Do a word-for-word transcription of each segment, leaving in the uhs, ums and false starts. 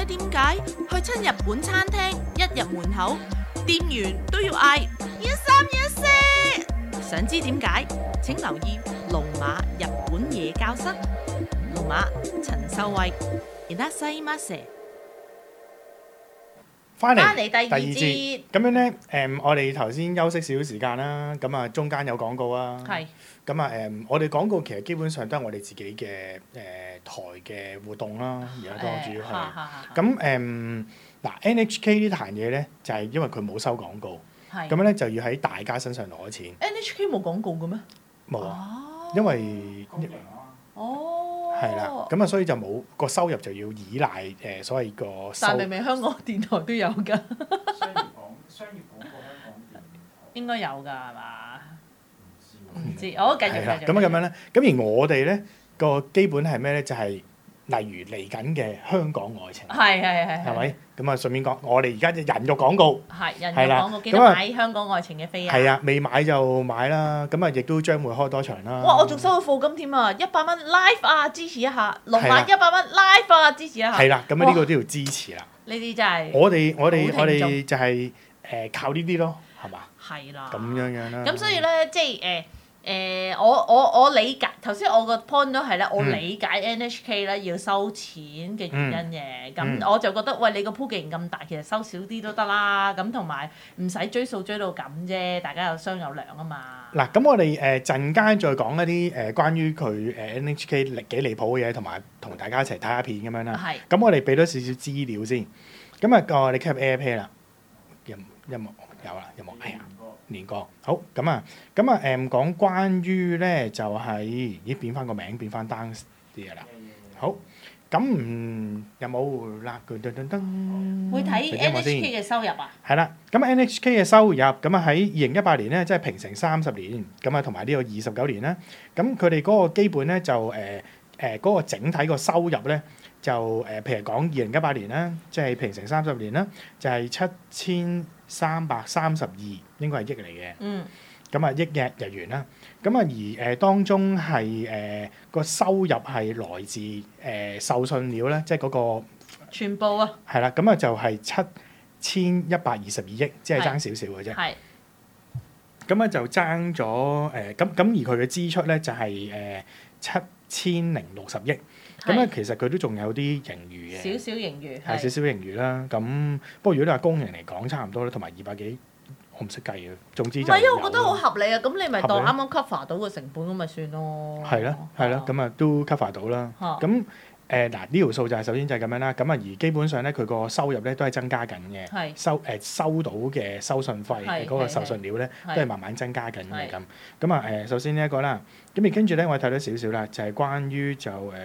知點解去親日本餐廳一入門口，店員都要嗌一三一四。想知點解？請留意龍馬日本夜教室。龍馬陳秀慧，いらっしゃいませ。 翻嚟翻嚟第二第二節節，咁樣咧，誒、我哋頭先休息少少時間啦，咁啊中間有廣告啊， 係咁啊誒，我哋廣告其實基本上都係我哋自己嘅誒、台嘅活動啦，而家都主要係。咁誒嗱 N H K 呢壇嘢咧，就係、因為佢冇收廣告， 係咁樣咧就要喺大家身上攞錢， N H K 冇廣告嘅咩？ 冇啊， 哦， 因為哦， 係啦，咁啊所以就冇個收入就要依賴誒、所謂個收但明明香港電台都有㗎， 商業廣商業廣告香港電台應該有㗎係嘛？ 唔唔知，我繼續係啦， 繼續。 咁啊咁樣咧，咁而我哋咧個基本係咩咧？就係、例如嚟緊嘅香港愛情， 係係係係咪？咁啊順便講，我哋而家嘅人肉廣告係人係啦肉廣告，記得咁啊買香港愛情嘅飛啊！ 係啊，未買就買啦。咁啊，亦都將會開多場啦。 哇！我仲收到課金添啊，一百蚊 live 啊，支持一下龍係啦馬一百蚊 live 啊，支持一下。 係啦，咁啊呢個都要支持啦。 呢啲真係我哋我哋我好聽眾哋就係、誒、靠呢啲咯，係嘛？ 係啦。 咁樣樣啦。 咁所以咧，即係誒誒，我我我理解頭先我個 point 都係咧，我嗯理解 N H K 咧要收錢嘅原因嘅。咁、 嗯我就覺得，喂，你個鋪既然咁大，其實收少啲都得啦。咁同埋唔使追數追到咁啫，大家有商有量啊嘛。 嗱，咁我哋誒陣間再講一啲誒、呃、關於佢誒 N H K 離幾離譜嘅嘢，同埋同大家一齊睇下片咁樣啦。 係咁我哋俾多少少資料先。咁啊，我哋 cap AirPlay 啦，有有冇有啦？有冇？哎呀，連過好咁啊，咁啊誒講關於咧就係、咦變翻個名變翻 down 啲嘢啦。好，咁嗯有冇啦？噔噔噔噔， 會睇俾啲 N 我 H 先 K 嘅收入啊？ 係啦，咁 N H K 嘅收入咁啊喺二零一八年咧，即係平成三十年，咁啊同埋呢個二十九年啦。咁佢哋嗰個基本咧就誒誒嗰個整體個收入咧就誒、呃，譬如講二零一八年啦，即係平成三十年啦，就係七千三百三十二，應該係億嚟嘅。 嗯。 咁啊億嘅日元啦，咁啊而誒、呃、當中係誒個收入係來自誒、呃、授信料咧，即係嗰、個。 全部啊， 係啦，咁啊就係七千一百二十二億，即係爭少少嘅啫。 係咁啊就爭咗誒，咁咁而佢嘅支出咧就係誒七千零六十億。咁咧其實佢都仲有啲盈餘嘅， 少少盈餘， 係少少盈餘啦。咁不過如果你話公營嚟講，差唔多啦，同埋二百幾，我唔識計嘅。總之就唔係啊， 有我覺得好合理啊！咁你咪當合理啱啱 cover 到個成本咁咪算咯。 係啦，係啦，咁啊都 cover 到啦。 嚇咁誒嗱呢條數就係首先就係咁樣啦。咁啊而基本上咧，佢個收入咧都係增加緊嘅。 係收誒、收到嘅收信費嘅嗰個授信料咧， 係都係慢慢增加緊係嘅咁。咁啊誒，首先呢一個啦，咁而跟住咧，我睇到少少啦，就係、關於就誒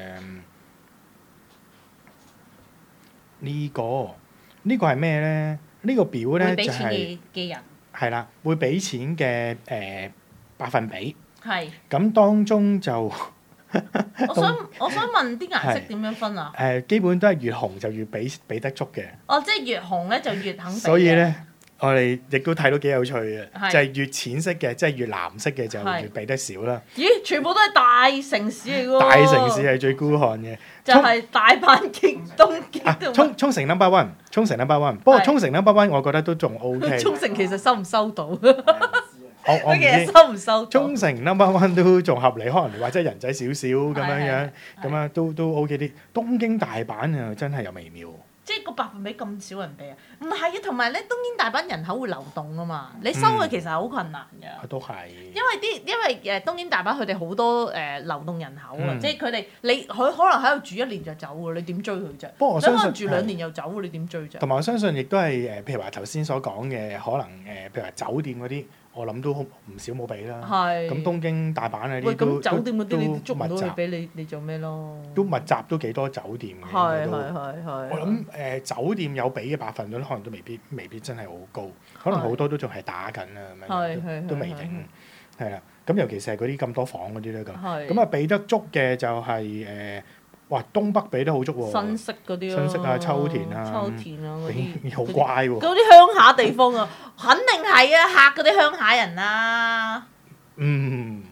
呢、個呢、個係咩咧？呢、個表咧會俾錢就係嘅嘅人係啦，會俾錢嘅誒、百分比。 係。 咁當中就誒、 我想我想問啲顏色點樣分啊？ 基本都係越紅就越俾俾得足嘅。 哦，即係越紅咧就越肯俾嘅。 所以咧，我哋亦都睇到幾有趣嘅， 係就係越淺色嘅，即係越藍色嘅就係越俾得少啦。 咦，全部都係大城市嚟㗎喎。 大城市係最孤寒嘅。 就係大阪極東極啊， 同沖沖繩 number one，沖繩 number one。不過係沖繩 number one 我覺得都仲 OK。 沖繩其實收唔收到？ 我我唔佢其實知。 收唔收到？ 沖繩 number one 都仲合理，可能或者人仔少少咁樣樣， 係係咁啊都都 OK 啲。東京大阪啊，真係有微妙。 即係個百分比咁少人俾啊？唔係啊，同埋咧，東京大阪人口會流動啊嘛，你收佢其實好困難㗎。 啊都係。 因為啲因為誒東京大阪佢哋好多誒、呃、流動人口啊， 嗯即係佢哋你佢可能喺度住一年就走㗎，你點追佢啫？ 不過我相信你可能住兩年又走喎，你點追啫？ 同埋我相信亦都係誒，譬如話頭先所講嘅，可能誒，譬如話酒店嗰啲，我諗都好唔少冇俾啦。 係。 咁東京、大阪嗰喂， 啲都咁酒店嗰啲你都捉唔到密集佢俾你，你做咩咯？ 都密集都幾多酒店嘅。 係應該都係係係。 我諗誒、呃、酒店有俾嘅百分率，可能都未必未必真係好高，可能好多都仲係打緊啊咁樣， 係係都都未定。係啦，咁尤其是係嗰啲咁多房嗰啲咧咁， 係咁啊俾得足嘅就係、誒，哇東北俾得好足喎， 新式嗰啲咯， 新式啊秋田啊秋田啊嗰啲， 好乖喎。 嗰啲鄉下地方啊，肯定係啊，嚇嗰啲鄉下人啦。 嗯，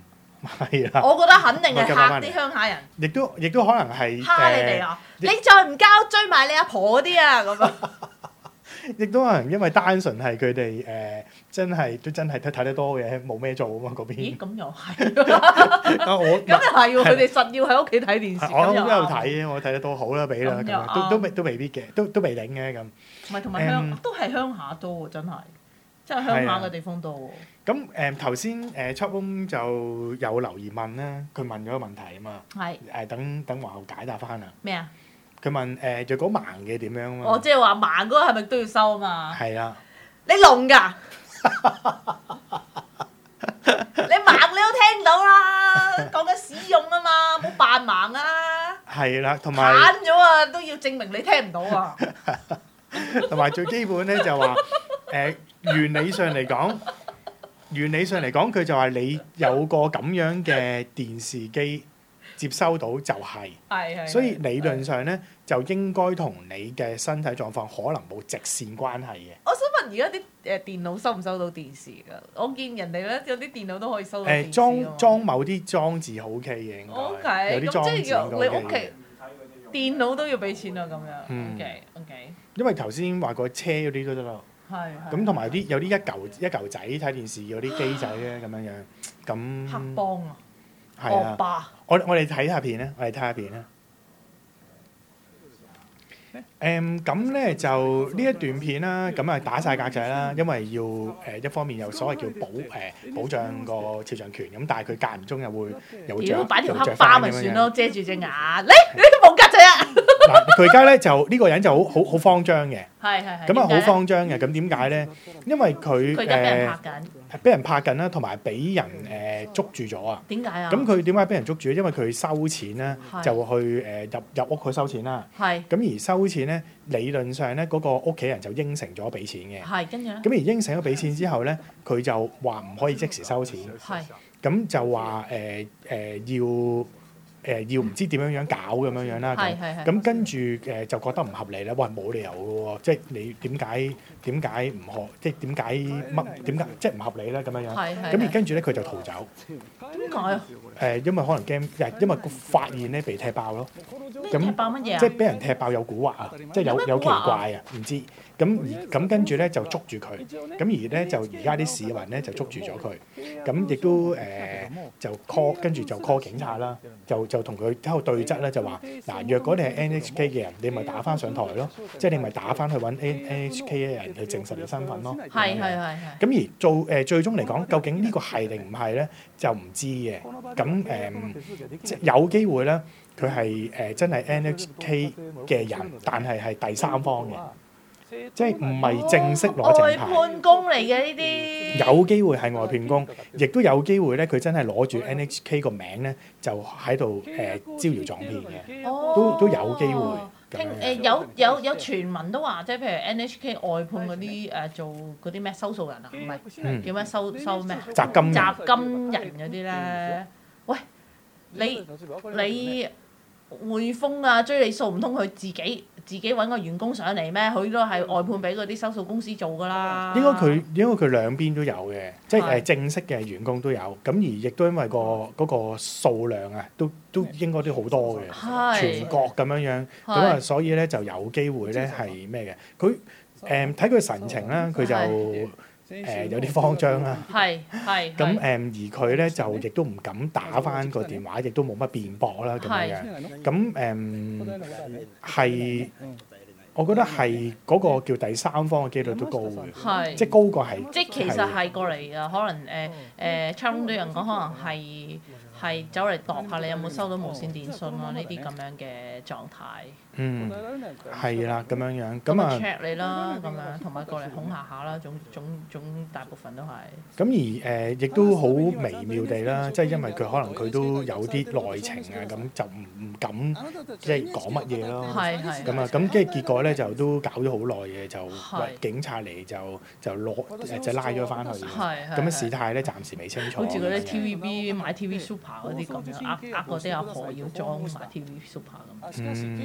係啦， 我覺得肯定係嚇我夾返嚟啲鄉下人， 亦都亦都可能係蝦你哋誒， 啊！你再唔交追埋你阿婆嗰啲啊咁啊！ 亦都可能因為單純係佢哋誒真係都真係睇睇得多嘅，冇咩做啊嘛嗰咦， 邊。 咁又係， 啊我咁又係喎！佢哋實要喺屋企睇電視， 我都有咁又啱睇嘅，我睇得多好啦，俾啦咁咁又樣，都都啱未都未必嘅，都都未頂嘅咁。 唔係同埋鄉誒都係鄉下多喎，真係，即係鄉下嘅地方多喎。 咁誒頭先誒 Chop Room 就有留言問啦，佢問咗個問題啊嘛， 係誒等等皇后解答翻啊。 咩啊？ 佢問誒若果盲嘅點樣啊嘛？ 我即係話盲嗰個係咪都要收啊嘛？ 係啦， 你聾㗎？你盲你都聽到啦，講緊使用啊嘛，冇扮盲啊！ 係啦，同埋攤咗啊，都要證明你聽唔到啊！ 同埋最基本咧就話誒原理上嚟講，原理上嚟講佢就話你有個咁樣嘅電視機接收到就係、 係係。 所以理論上咧就應該同你嘅身體狀況可能冇直線關係嘅。 我想問而家啲誒電腦收唔收到電視㗎？我見人哋咧有啲電腦都可以收到電視誒㗎嘛裝裝某啲裝置好 OK 嘅應該 O K， 有啲裝置咁即係應該你 OK 屋企嘅。 電腦都要俾錢啊咁樣。 嗯 O K O K， 因為頭先話個車嗰啲都得咯。 係係。 咁同埋啲有啲一嚿一嚿仔睇電視嗰啲機仔咧咁樣樣，咁黑幫啊， 係啊， 惡霸。 我我哋睇下片咧，我哋睇下片咧。誒咁咧就呢一段片啦，咁啊打晒格仔啦，因為要誒、呃、一方面有所謂叫保誒、呃、保障個肖像權，咁但係佢間唔中又會又會屌， 著擺條黑又會著花咪算返咁樣樣咯，遮住隻眼。你你冇格仔啊？ 嗱，佢而家咧就呢、呢個人就好好好慌張嘅， 係係係。 咁啊好點解咧慌張嘅，咁點解咧？因為佢佢而家俾人誒拍緊， 俾人拍緊啦，同埋俾人誒、呃、捉住咗啊！ 點解啊？ 咁佢點解俾人捉住咧？因為佢收錢咧， 係就去誒、呃、入入屋去收錢啦。 係咁而收錢咧，理論上咧嗰、個屋企人就應承咗俾錢嘅。 係跟住咧， 咁而應承咗俾錢之後咧，佢就話唔可以即時收錢， 係咁就話誒誒要。誒、要唔知點樣樣搞咁樣樣啦，咁係係係咁跟住誒、就覺得唔合理啦，喂冇理由嘅喎，即係你點解點解唔學，即係點解乜點解即係唔合理咧咁樣樣， 係係。 咁而跟住咧佢就逃走， 點解啊？ 誒、因為可能驚，誒因為個發現咧被踢爆咯， 咩踢爆乜嘢啊？ 即係俾人踢爆有蠱惑啊，即係有有奇有咩蠱惑啊怪啊，唔知咁而咁跟住咧就捉住佢，咁而咧就而家啲市民咧就捉住咗佢，咁亦都誒、就 call 跟住就 call 警察啦，就就同佢喺度對質咧，就話嗱，若果你係 N H K 嘅人，你咪打翻上台咯，即係你咪打翻去揾 N H K 嘅人去證實你身份咯。 係係係係。 咁而做誒、最終嚟講，究竟呢個係定唔係咧，就唔知嘅。咁誒、即係有機會咧，佢係誒真係 N H K 嘅人，但係係第三方嘅，即係唔係正式攞外正牌。 判工嚟嘅呢啲。 有機會係外判工，亦都有機會咧，佢真係攞住 N H K 個名咧，就喺度誒招搖撞騙嘅。 哦都都有機會咁聽樣誒有有有傳聞都話，即係譬如 N H K 外判嗰啲誒做嗰啲咩收數人啊，唔係嗯叫咩收收咩？ 集金人集金人嗰啲咧，喂，你你匯豐啊追你數唔通佢自己自己揾個員工上嚟咩？佢都係外判俾嗰啲收數公司做㗎啦。 應該佢應該佢兩邊都有嘅，即係係誒正式嘅員工都有，咁而亦都因為個嗰個數量啊，都都應該都好多嘅， 係全國咁樣樣，咁係啊，所以咧就有機會咧係咩嘅？佢誒睇佢神情啦，佢就誒、有啲慌張啦。 係係係咁誒、而佢咧就亦都唔敢打翻個電話，亦都冇乜辯駁啦咁樣樣。咁誒係，我覺得係嗰個叫第三方嘅機率都高嘅， 係即係高過係。 即係其實係過嚟㗎，可能誒誒 c h a r 都有人講，可能係係走嚟度下你有冇收到無線電訊咯，呢啲咁樣嘅狀態。 嗯，係啦，咁樣樣， 咁啊咁啊， check 你啦，咁樣同埋過嚟恐嚇下啦，總總總大部分都係。 咁而誒亦都好微妙地啦，即係因為佢可能佢都有啲內情啊，咁就唔唔敢即係講乜嘢咯。 係係。 咁啊，咁跟住結果咧就都搞咗好耐嘅，就係喂警察嚟就就攞誒就拉咗翻去。 係係咁啊事態咧暫時未清楚。 好似嗰啲 T V B 買 T V Super 嗰啲咁樣，呃呃嗰啲阿婆要裝買 T V Super 咁。 嗯，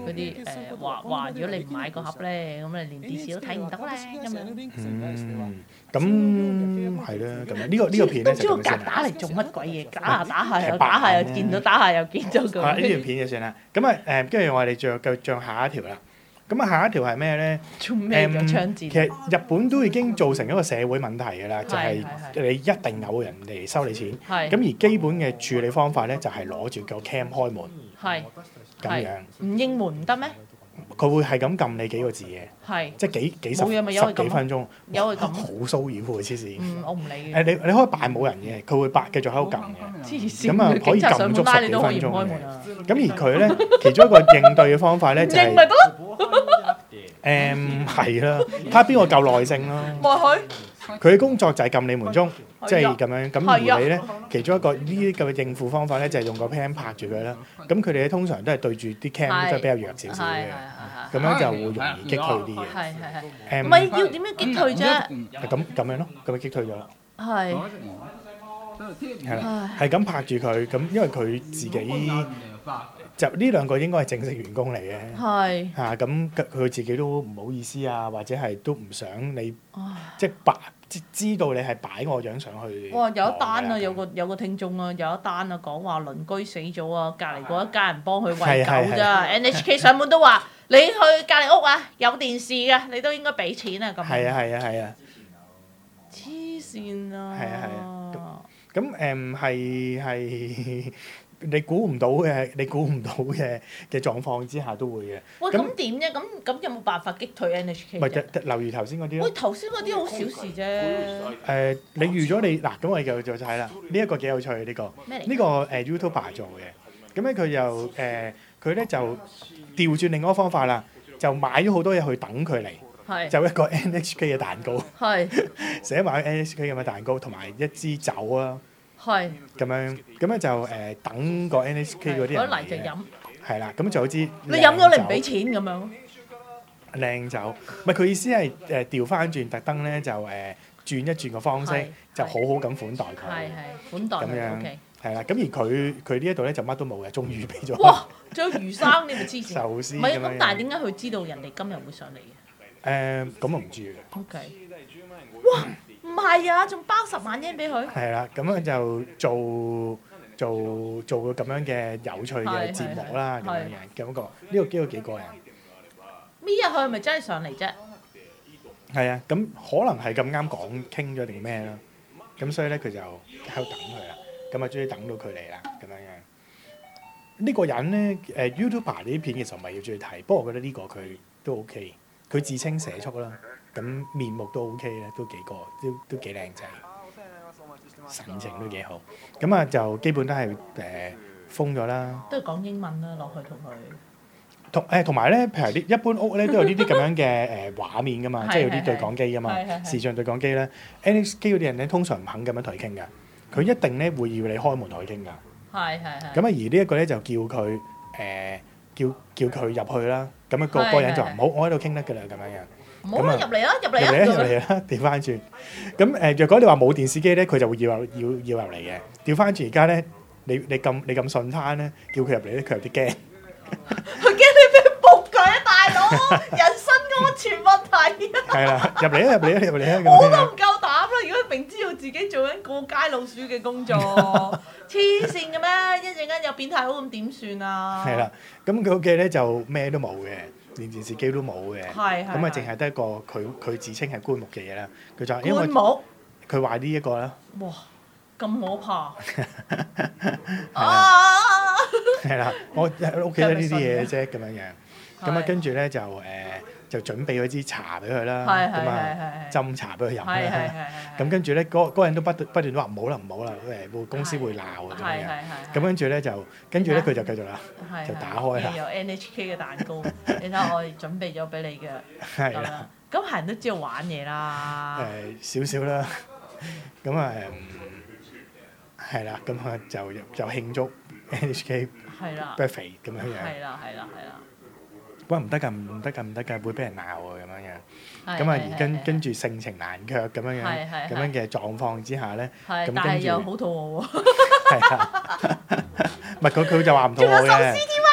嗰啲誒話話，如果你唔買個盒咧，咁你連電視都睇唔得咧咁樣。 嗯，咁係啦，咁樣呢個呢個片咧唔知個就咁先啦。 格打嚟做乜鬼嘢？打下打下又打下又見到，打下又見到咁。 啊！呢條片就算啦。咁啊誒，跟住我哋再繼續下一條啦。咁啊，下一條係咩咧？ 做咩嘅槍戰？ 其實日本都已經造成一個社會問題㗎啦，就係係你一定有人嚟收你錢。 係咁而基本嘅處理方法咧，就係攞住個 cam 開門係咁樣， 唔應門唔得咩？ 佢會係咁撳你幾個字嘅， 係即係幾幾十冇嘢咪由佢十撳咯幾分鐘， 由佢撳好騷擾喎黐線。 嗯，我唔理誒嘅。 你你可以扮冇人嘅，佢會扮繼續喺度撳嘅。 黐線， 咁啊可以警察上撳足門拉你十幾分都可以唔開鐘門啊！ 嘅。咁而佢咧，其中一個應對嘅方法咧就係應咪得咯， 誒係啦，睇下邊個夠耐性咯。 咪佢佢嘅工作就係撳你門鐘，即係係啊咁樣。咁係啊而你咧，其中一個呢啲咁嘅應付方法咧，就係用個 cam 拍住佢啦。咁佢哋咧通常都係對住啲 cam 係都係比較弱少少係嘅， 係咁樣就會容易擊退啲嘅。 係係係， 誒唔係要點樣擊退啫？ 咁咁樣咯，咁樣擊退咗啦。 係係啦， 唉係咁拍住佢，咁因為佢自己就呢兩個應該係正式員工嚟嘅。 係嚇咁佢自己都唔好意思啊，或者係都唔想你唉即係擺知知道你係擺我樣上去。 哇！有一單啊， 咁有個有個聽眾啊，有一單啊，講話鄰居死咗啊，隔離嗰一家人幫佢餵係係狗咋，N H K 上門都話你去隔離屋啊，有電視嘅，你都應該俾錢啊咁。 係啊係啊係啊， 黐線啊！ 係啊係啊咁誒係係你估唔到嘅，你估唔到嘅嘅狀況之下都會嘅。 喂， 咁咁點啫？咁咁有冇辦法擊退 N H K 咪啫？ 就例如頭先嗰啲喂， 咯。 頭先嗰啲好小事啫。 誒，你預咗你嗱，咁我哋就就睇啦。呢一個幾有趣呢個。 咩嚟？ 呢個誒 YouTuber 做嘅，咁咧佢又誒佢咧就調轉另外一個方法啦，就買咗好多嘢去等佢嚟， 係就一個 N H K 嘅蛋糕， 係寫埋 N H K 咁嘅蛋糕，同埋一支酒啊， 係。 咁樣咁咧就誒等個 N H K 嗰啲人攞嚟就嚟嘅， 飲， 係啦，咁就好似你飲咗你唔俾錢咁樣。 靚酒，唔係佢意思係誒調翻轉，特登咧就誒轉一轉個方式係， 就好好咁款待係佢， 係款待咁樣佢 OK。 係啦，咁而佢佢呢一度咧就乜都冇嘅，仲預備咗哇！仲有魚生，你咪黐線。 壽司唔係咁， 咁樣。 但係點解佢知道人哋今日會上嚟嘅誒咁我唔知嘅。 ？OK。哇！唔係啊，仲包十萬英俾佢。 係啦，咁樣就做做做個咁樣嘅有趣嘅節目啦，咁樣嘅感覺，呢個機會幾過癮。 搣入去係咪真係上嚟啫？ 係啊，咁可能係咁啱講傾咗定咩啦，咁所以咧佢就喺度等佢啦，咁啊終於等到佢嚟啦，咁樣樣。呢個人咧誒 YouTuber 呢啲片其實唔係要中意睇，不過我覺得呢個佢都 OK，佢自稱社畜啦，咁面目都 OK 咧，都幾個都都幾靚仔。神情都幾好，咁啊就基本都係誒、呃、封咗啦。 都係講英文啦，落去同佢。 同誒同埋咧，譬如啲一般屋咧都有呢啲咁樣嘅誒畫面噶嘛， 係即係有啲對講機噶嘛係係，係視像對講機咧。N H K 嗰啲人咧通常唔肯咁樣同佢傾噶，佢一定咧會要你開門同佢傾噶。 係係係。 咁啊而呢一個咧就叫佢誒、呃、叫叫佢入去啦。咁啊個係個人就話係唔好，我喺度傾得㗎啦咁樣樣。 唔好啦， 咁啊入嚟啦，入嚟入嚟啦，入啦。 嚟啦，調翻轉。咁誒，若果你話冇電視機咧，佢就會要入要要入嚟嘅。調翻轉而家咧，你你咁你咁順攤咧，叫佢入嚟咧，佢有啲驚。 佢驚你俾人仆佢啊，大佬！人身安全問題啊！ 係啦，入嚟啦，入嚟啦，入嚟啦咁我都樣。 唔夠膽啦！如果明知道自己做緊過街老鼠嘅工作，黐線嘅咩？一陣間有變態佬咁點算啊？ 係啦，咁佢屋企咧就咩都冇嘅，連電視機都冇嘅。 係係。 咁啊，淨係得一個佢佢自稱係棺木嘅嘢啦。佢就話因為棺木， 佢話呢一個啦， 哇！咁可怕係啦， 啊！ 係啦，我喺屋企得呢啲嘢啫咁樣樣。咁啊， 係跟住咧就誒就準備咗支茶俾佢啦， 係係咁啊係係係斟茶俾佢飲係係啦。 係咁跟住咧，嗰嗰個人都不斷不斷都話唔好啦，唔好啦，誒會公司會鬧啊咁樣。 係係係。 咁跟住咧就跟住咧佢就繼續啦， 係就打開啦有 N H K 嘅蛋糕，你睇下我哋準備咗俾你嘅係啦， 咁樣。咁係人都知道玩嘢啦。 誒少少啦。咁啊誒係啦，咁啊就就慶祝 N H K 係啦。 birthday 咁樣樣。 係啦係啦係啦。 喂唔得㗎，唔得㗎，唔得㗎，會俾人鬧啊咁樣樣。 係咁啊係係跟跟住性情難卻咁樣樣係係咁樣嘅狀況之下咧， 係， 咁但係跟住又好肚餓喎。 係啊，唔係佢佢就話唔肚仲有壽餓嘅司。添啊！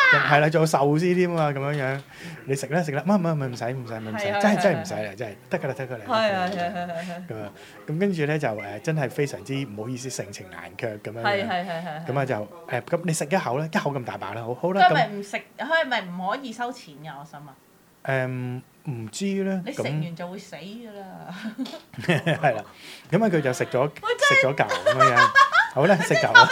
係啦，仲有壽司添啊，咁樣樣，你食啦食啦，唔唔唔唔使唔使唔使，真係真係唔使啦，真係得㗎啦得㗎啦。 係係係係係。 咁啊，咁跟住咧就誒真係非常之唔好意思，盛情難卻咁樣。 係係係係。 咁啊就誒咁你食一口咧，一口咁大把啦，好好佢啦咁。 係咪唔食？佢係咪唔可以收錢㗎？我想問。 誒唔知咧， 你食咁完就會死㗎啦。 係啦，咁啊佢就食咗食咗嚿咁樣樣，好啦食嚿啦。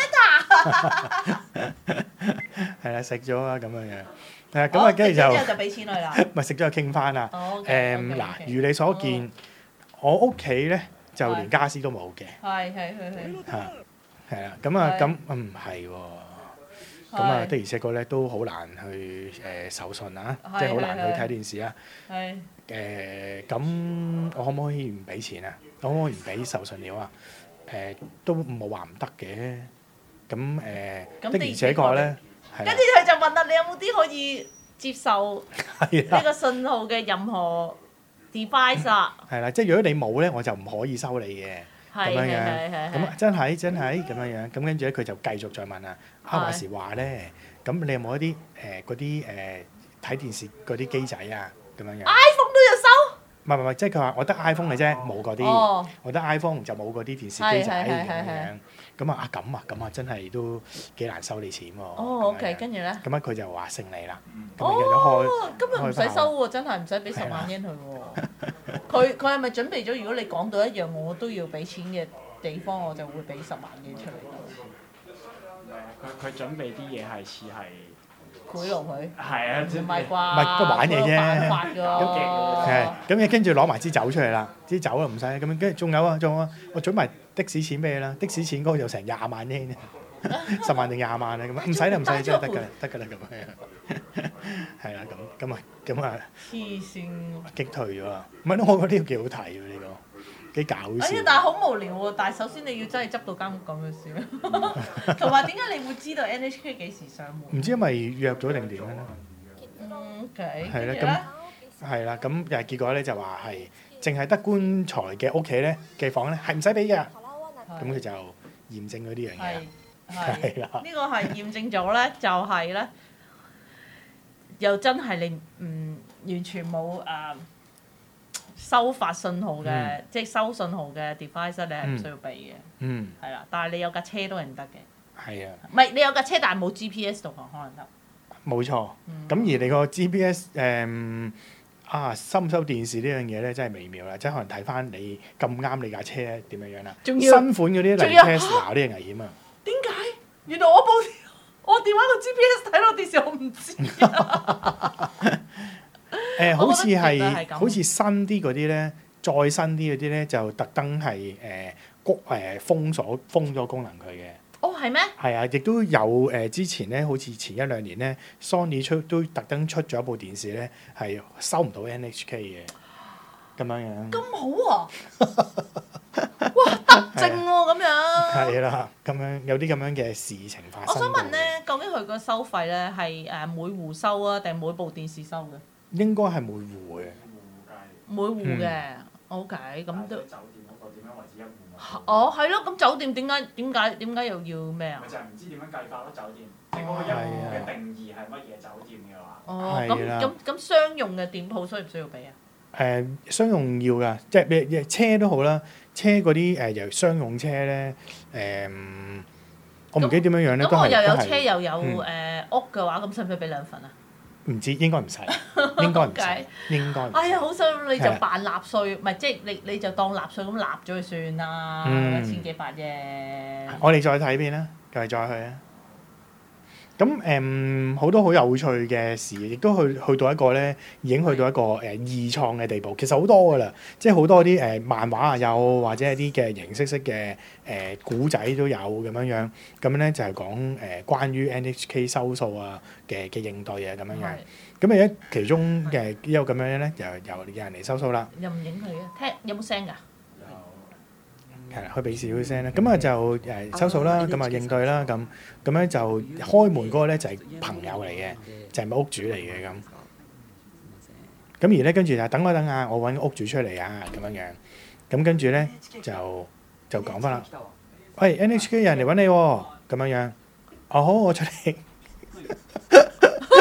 係啦，食咗啊咁樣樣，係啊咁啊跟住就之後就俾錢佢啦。 咪食咗就傾翻啦。 哦誒嗱，如你所見，我屋企咧就連家私都冇嘅。 係係係係。 嚇，係啦，咁啊咁唔係喎，咁啊的而且確咧都好難去誒手信啊，即係好難去睇電視啊。 係。 誒咁，我可唔可以唔俾錢啊？我可唔可以唔俾手信料啊？誒都冇話唔得嘅。咁誒的而且確咧，係啦跟住佢就問啦：你有冇啲可以接受係啦， 呢個信號嘅任何 device 啊？ 係啦，即係如果你冇咧，我就唔可以收你嘅。咁樣係係係樣， 係咁啊真係真係咁樣樣，咁跟住咧佢就繼續再問啊，啊係話時話咧，咁你有冇一啲誒嗰啲誒睇電視嗰啲機仔啊？咁樣樣， iPhone 都要收？ 唔係唔係，即係佢話我得 iPhone 嘅啫，冇嗰啲， 哦， 我得 iPhone 就冇嗰啲電視機仔係係咁係係樣樣。咁啊啊咁啊咁啊，真係都幾難收你錢喎。 哦咁 ，OK， 樣跟住咧。 咁啊佢就話勝你啦，咁你就開。 哦，根本唔使收喎，真係唔使俾十萬 yen 佢喎。佢佢係咪準備咗？如果你講到一樣我都要俾錢嘅地方，我就會俾十萬 yen 出嚟。 佢佢準備啲嘢係似係賄賂佢？ 係啊，即唔係啩？ 唔係都玩嘢啫犯法㗎喎。 係，咁你跟住攞埋支酒出嚟啦，支酒啊唔使，咁樣跟住仲有啊，仲有啊，我準埋的士錢俾你啦，的士錢嗰個有成廿萬 yen，十萬定廿萬啊咁啊，唔使啦唔使，真係得㗎啦，得㗎啦咁樣，係啦咁，咁啊咁啊黐線。 擊退咗啊！唔係，我覺得呢個幾好睇喎呢個，幾搞笑。 哎呀，但係好無聊喎！但係首先你要真係執到間屋咁嘅先，同埋點解你會知道 N H K 幾時上門？ 唔知因為約咗定點樣咧？ 嗯，OK。 係啦跟住咧咁係啦，咁誒結果咧就話係淨係得棺材嘅屋企咧嘅房咧係唔使俾嘅，咁佢就驗證咗呢樣嘢啦。 係係啦呢個係驗證咗咧，就係咧，又真係你唔完全冇誒收發信號嘅， 嗯即係收信號嘅 device 你係唔需要俾嘅， 嗯， 係啦。但係你有架車都係唔得嘅， 係啊。 唔係你有架車，但係冇 G P S 導航可能得。 冇錯， 嗯咁而你個 G P S 誒、啊收唔收電視呢樣嘢咧，真係微妙啦！即係可能睇翻你咁啱你架車點樣樣啦。 仲要新款嗰啲例如仲要 Tesla 啲係危險啊！ 點解？原來我部我電話個 G P S 睇到電視，我唔知啊。 誒、好似我覺得絕對係係咁好似新啲嗰啲咧，再新啲嗰啲咧就特登係誒谷誒封鎖封咗功能佢嘅。 哦，係咩？ 係啊，亦都有誒、呃、之前咧，好似前一兩年咧，Sony 出都特登出咗一部電視咧，係收唔到 N H K 嘅咁樣樣。 咁好啊！哇，得正喎咁樣。 係啦，咁樣有啲咁樣嘅事情發我生。 想問咧，究竟佢個收費咧係誒每戶收啊，定每部電視收嘅？ 應該係每戶嘅。 每戶嘅，OK，咁都酒店嗰個點樣為之一戶啊？ 哦，係咯，咁酒店點解點解點解又要咩啊咪？就係唔知點樣計法咯，酒店。即係嗰個一戶嘅定義係乜嘢酒店嘅話？ 哦， 係啦咁咁咁商用嘅店鋪需唔需要俾啊？ 誒、商用要㗎，即係咩車都好啦，車嗰啲誒由商用車咧，誒、我唔記得點樣樣咧，都咁我又有係都係車又有嗯誒屋嘅話，咁使唔使俾兩份啊？ 唔知應該唔使，應該唔使 OK， 應該唔使。 哎呀，好想你就係啊扮納稅，唔係即係你你就當納稅咁納咗佢算啦， 嗯一千幾百啫。 我哋再睇邊啦，繼續再去啊！咁誒好多好有趣嘅事，亦都去去到一個咧，已經去到一個誒、呃、二創嘅地步。其實好多噶啦，即係好多啲誒、呃、漫畫啊，有或者係啲嘅形式式嘅誒古仔都有咁樣樣。咁咧就係講誒、呃、關於 N H K 收數啊嘅嘅應對啊咁樣樣。 係咁而家其中嘅一個咁樣咧，就有有人嚟收數啦。 又唔影佢嘅，聽有冇聲㗎？ 係啦，佢俾少少聲啦，咁啊就誒收數啦，咁啊應對啦，咁咁咧就開門嗰個咧就係朋友嚟嘅，就係咪屋主嚟嘅咁。咁而咧跟住就等我等下，我揾個屋主出嚟啊咁樣樣。咁跟住咧就就講翻啦，喂 N H K 有人嚟揾你喎，咁樣樣。哦好，我出嚟。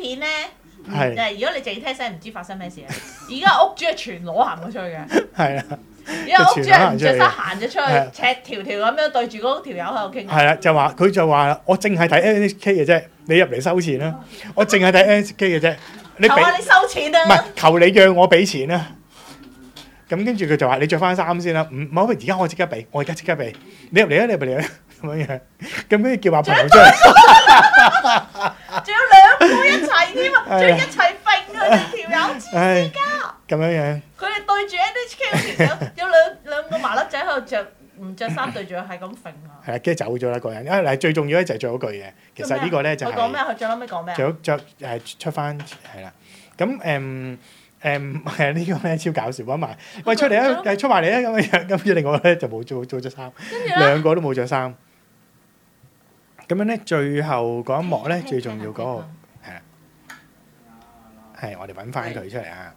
片咧， 係誒，如果你淨係聽聲唔知發生咩事啊！而家屋主係全裸行咗出去嘅， 係啊， 而家屋主係唔着全裸衫行咗出係去，赤條條咁樣對住嗰條友喺度傾。 係啦，就話佢就話我淨係睇 N H K 嘅啫，你入嚟收錢啦，我淨係睇 N H K 嘅啫，你俾求下你收錢啊！ 唔係求你讓我俾錢啦。咁跟住佢就話你着翻衫先啦，唔唔好，而家我即刻俾，我而家即刻俾，你入嚟啊，你入嚟啊，咁樣樣，咁跟住叫阿朋友出嚟， 仲有兩個一齊添啊，仲係啊要一齊揈佢哋條友黐唉線㗎！ 咁樣樣， 佢哋對住 N H K 嗰條友，有兩兩個麻甩仔喺度着唔着衫對住佢係咁揈啊！ 係啦，跟住走咗啦個人，因為嗱最重要咧就係最後嗰句嘅，其實呢個咧就係佢講咩啊？佢最後尾講咩啊？ 最後着誒出翻係啦，咁誒。誒係啊！呢個咧超搞笑，揾埋喂出嚟啊！誒出埋嚟啊！咁樣樣，咁住另外咧就冇做做着衫， 跟住咧， 兩個都冇着衫。咁樣咧，最後嗰一幕咧，最重要嗰個係啦，係我哋揾翻佢出嚟啊！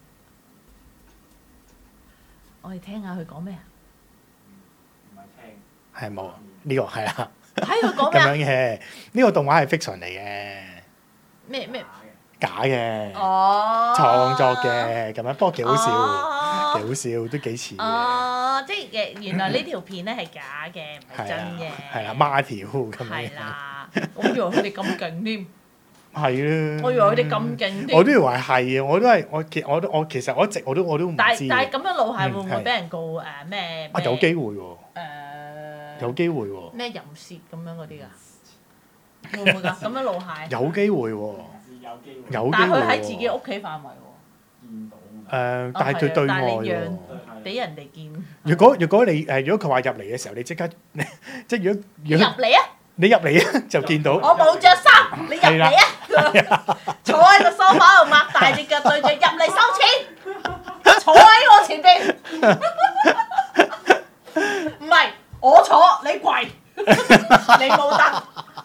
我哋聽下佢講咩啊？ 唔係聽。 係冇呢個係啦， 睇佢講咁咩啊？ 樣嘅呢個動畫係 fiction 嚟嘅， 咩咩？ 假嘅哦， 創作嘅咁樣，不過幾好笑， 哦幾好笑，都幾似嘅。 哦，即係嘅，原來呢條片咧係假嘅，唔係係啊真嘅。， 係啦，孖條咁樣係。啦，我以為佢哋咁勁添， 係啦。 我以為佢哋咁勁添。 我都以為係啊！我都係我其我都我其實我一直我都我都唔知但係但係嘅。 咁樣老係會唔嗯係會俾人告誒咩？ 啊，有機會喎， 誒有機會喎， 咩淫褻咁樣嗰啲㗎？會唔會㗎？咁樣老係， 有機會喎， 有機會有機但係佢會喎。 喺自己屋企範圍喎， 見到嘛。 誒，但係佢對外但係你讓喎。 俾人哋見。 如果如果你誒，如果佢話入嚟嘅時候，你即刻即係如果如果入嚟啊！ 你入嚟啊，就見到我冇着衫，你入嚟啊！坐喺個梳化度擘大隻腳對住入嚟收錢，坐喺我前邊。唔係我坐，你跪，你冇得。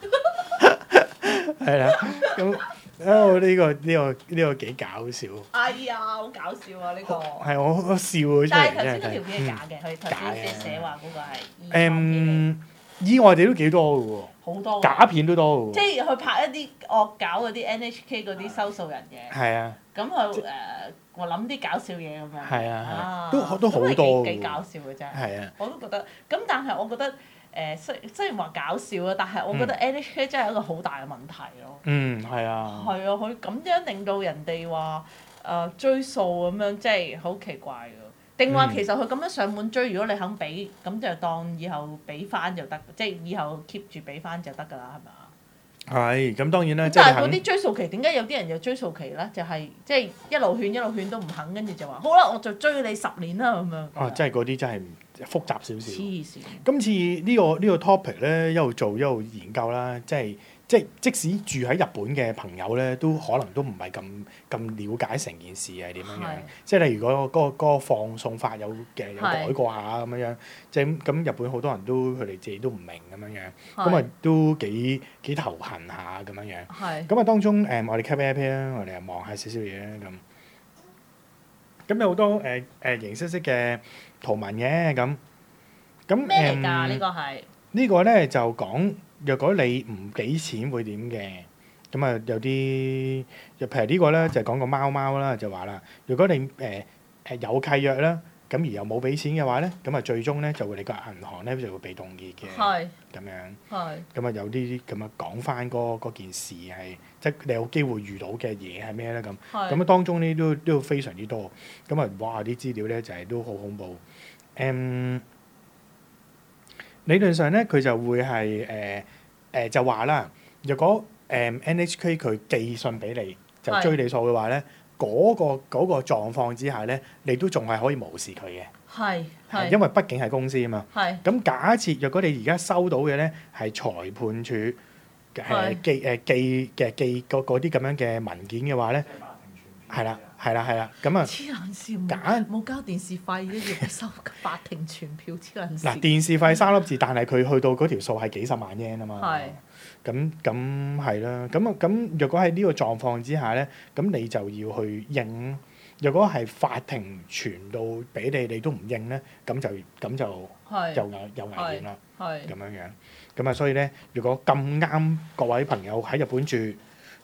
係啦。咁哦，呢個呢個呢個幾搞笑。 哎呀，好搞笑啊！呢個。 係我我笑咗出但係頭嚟真係先嗰條片係睇。 假嘅，佢頭假嘅先即係寫話嗰個係二創片嚟誒，意外地都幾多嘅好多喎， 㗎假片都多嘅即喎。 係佢拍一啲惡搞嗰啲 N H K 嗰啲收數人嘅， 係啊， 咁佢誒我諗啲搞笑嘢咁樣。 係啊係啊都都好咁係多㗎幾幾搞笑嘅真係。 係啊。 我都覺得，咁但係我覺得誒雖雖然話搞笑啊，但係我覺得 N H K 真係一個好大嘅問題咯。 嗯，係啊。 係啊，佢咁樣令到人哋話誒追數咁樣，真係好奇怪㗎。定話嗯其實佢咁樣上門追，如果你肯俾，咁就當以後俾翻就得，即係以後 keep 住俾翻就得㗎啦，係咪啊？ 係，咁當然啦， 咁即係你肯但係嗰啲追數期點解有啲人有追數期咧？就係即係一路勸一路勸都唔肯，跟住就話好啦，我就追你十年啦咁樣。 哦，即係嗰啲真係複雜少少。 黐線。 今次呢個呢個 topic 咧，一路做一路研究啦，即係即係即使住喺日本嘅朋友咧，都可能都唔係咁咁了解成件事係點樣樣係。 即係例如嗰個嗰個嗰個放送法有嘅有改係過下咁樣樣，即係咁日本好多人都佢哋自己都唔明咁樣樣， 係咁啊都幾幾頭痕下咁樣樣。 係。 咁啊，當中誒、呃我哋 cap app 啦，我哋又望下少少嘢啦咁。咁有好多誒誒、呃、形式式嘅圖文嘅咁。咁咩嚟㗎？ 誒呢個係呢個咧就講，若果你唔俾錢會點嘅？咁啊有啲，譬如呢個咧就講個貓貓啦，就話啦，如果你誒誒、呃、有契約啦，咁而又冇俾錢嘅話咧，咁啊最終咧就會你個銀行咧就會被凍結嘅。 係咁樣。 係咁啊有啲咁啊講翻嗰嗰件事係，即係你有機會遇到嘅嘢係咩咧咁？ 係咁啊當中呢都都非常之多，咁啊哇啲資料咧就係、都好恐怖。誒、理論上咧佢就會係誒誒就話啦，若果誒、N H K 佢寄信俾你就係追你數嘅話咧，嗰、個嗰、個狀況之下咧，你都仲係可以無視佢嘅， 係係因為畢竟係公司啊嘛。 係咁假設若果你而家收到嘅咧係裁判處誒係寄誒寄嘅寄嗰嗰啲咁樣嘅文件嘅話咧， 即係法庭傳係啦係啦係啦，咁啊黐撚線， 假冇冇交電視費都要收法庭傳票，黐撚嗱線。 電視費三粒字，但係佢去到嗰條數係幾十萬 yen 啊嘛。 係咁咁係啦，咁啊咁若果喺呢個狀況之下咧，咁你就要去應。若果係法庭傳到俾你，你都唔應咧，咁就咁就係有危有危險啦。 係咁樣樣，咁啊，所以咧，如果咁啱各位朋友喺日本住，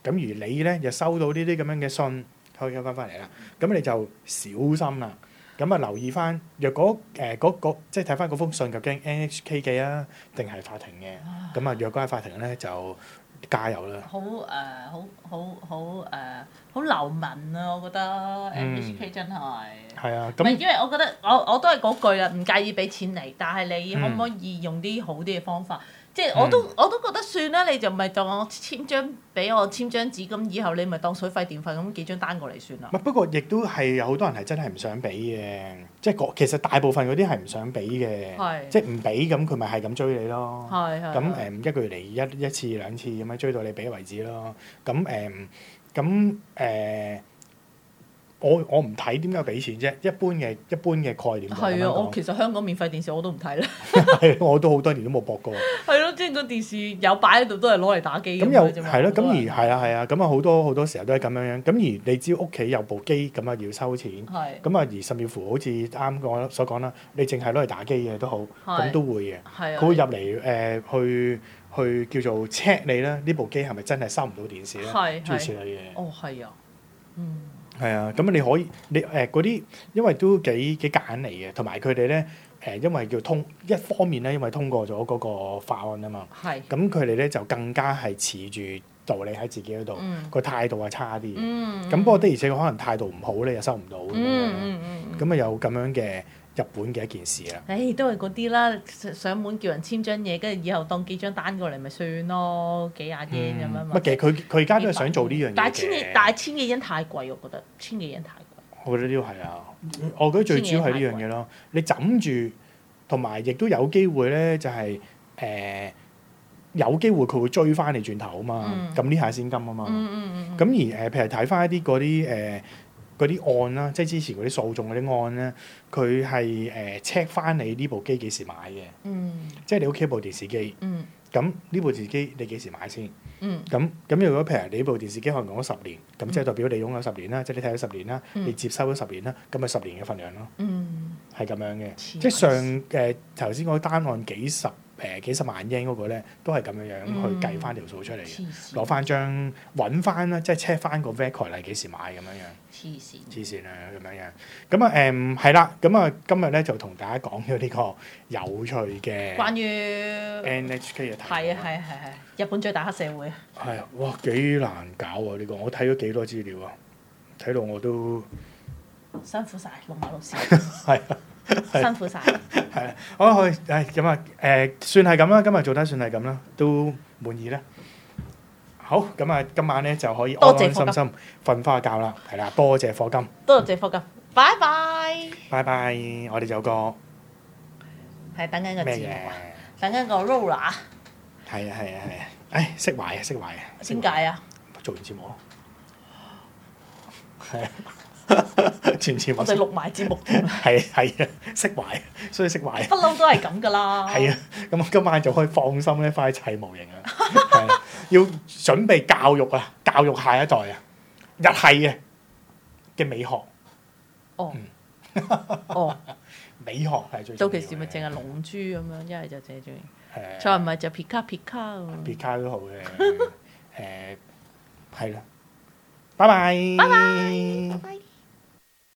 咁而你咧又收到呢啲咁樣嘅信，可以翻翻嚟啦。咁你就小心啦。咁啊留意翻，若果誒嗰嗰即係睇翻嗰封信究竟 N H K 寄啊定係法庭嘅。咁啊若果係法庭咧就加油啦。 好誒，好好好誒，好流民啊！我覺得 N H K 真係。 係啊， 唔係咁因為我覺得我我都係嗰句啦，唔介意俾錢你，但係你可唔可以用啲好啲嘅方法？即係我都我都覺得算啦，你就咪當我簽張俾我簽張紙，咁以後你咪當水費電費咁寄張單過嚟算啦。 唔係不過亦都係有好多人係真係唔想俾嘅，即係個其實大部分嗰啲係唔想俾嘅， 係即係唔俾咁佢咪係咁追你咯。 係係。 咁誒一個月嚟一一次兩次咁樣追到你俾為止咯。咁誒咁誒。我我唔睇點解要俾錢啫？一般嘅一般嘅概念就係咁樣係啊， 講我其實香港免費電視我都唔睇啦。 係我都好多年都冇駁過。 係咯，即係個電視有擺喺度都係攞嚟打機咁又咁嘅啫嘛。 係咯，咁而好多人係啊係啊，咁啊好多好多時候都係咁樣樣。咁而你只要屋企有部機，咁啊要收錢。 係咁啊而甚至乎好似啱我所講啦，你淨係攞嚟打機嘅都好， 係咁都會嘅。 係啊。 佢會入嚟誒去去叫做 check 你啦，呢部機係咪真係收唔到電視咧？ 係諸如此係。 類嘅。 哦，係啊。嗯。 係啊，咁你可以你誒嗰啲，因為都幾幾夾硬嚟嘅，同埋佢哋咧誒，因為叫通一方面咧，因為通過咗嗰個法案啊嘛， 係。 咁佢哋咧就更加係持住道理喺自己嗰度， 嗯。 個態度係差啲嘅。 嗯。 咁不過的而且確可能態度唔好咧，又收唔到咁嗯樣。 嗯嗯。 咁啊有咁樣嘅日本嘅一件事啦。 誒都係嗰啲啦，上上門叫人簽張嘢，跟住以後當寄張單過嚟咪算咯，幾廿 yen 咁樣嘛。 乜其實佢佢而家都係想做呢樣嘢嘅。 但係千幾，但係千幾 yen 太貴，我覺得千幾 yen 太貴。 我覺得呢個係啊，我覺得最主要係呢樣嘢咯。你枕住，同埋亦都有機會咧，就係、是、誒、呃、有機會佢會追翻你轉頭啊嘛。咁呢下先金啊嘛。咁、 嗯嗯嗯、 而誒、呃，譬如睇翻一啲嗰啲誒嗰啲案啦，即係之前嗰啲訴訟嗰啲案咧，佢係誒 check 翻你呢部機幾時買嘅。 嗯、 即係你屋企部電視機。 嗯咁呢部電視機你幾時買先？ 嗯。 咁咁如果譬如你部電視機可能用咗十年，咁即係代表你擁有十年啦，即係你睇咗十年啦， 嗯你接收咗十年啦，咁咪十年嘅份量咯。 嗯。 係咁樣嘅， 黐即係上誒頭先嗰單案幾十誒、呃、幾十萬 yen 嗰個咧，都係咁樣樣去計翻條數出嚟嘅， 黐線攞翻張揾翻啦，即係 check 翻個 record 係幾時買咁樣樣。 黐線。 黐線啊咁樣樣，咁啊誒係啦，咁啊今日咧就同大家講咗呢個有趣嘅關於 N H K 嘅題目。 係啊係係係，日本最大黑社會啊！ 係啊，哇幾難搞啊！呢個我睇咗幾多資料啊，睇到我都辛苦晒，龍馬老師。 係啊， 辛苦晒。 係啊，好好誒咁啊誒，算係咁啦，今日做得算係咁啦，都滿意啦。好，咁啊，今晚咧就可以安安心心瞓翻覺啦，係啦，多謝課金， 多謝課金，拜拜。 拜拜，我哋就有個係等緊個字幕咩啊， 嘅？ 等緊個 roller。 係啊係啊係啊，唉釋懷啊釋懷啊， 點解啊？ 做完節目咯，係啊，全節目我哋錄埋節目添， 係係啊釋懷，所以釋懷。 不嬲都係咁噶啦。 係啊，咁我今晚就可以放心咧，翻去砌模型啦。係啊，要準備教育啊，教育下一代啊，日系嘅嘅美學。 哦嗯哦， 美學係最重到要嘅。 其時咪淨係龍珠咁樣，一係就淨係中意， 誒再唔係就皮卡皮卡咁。 別卡都好嘅。誒係啦，拜拜。 拜拜。拜拜。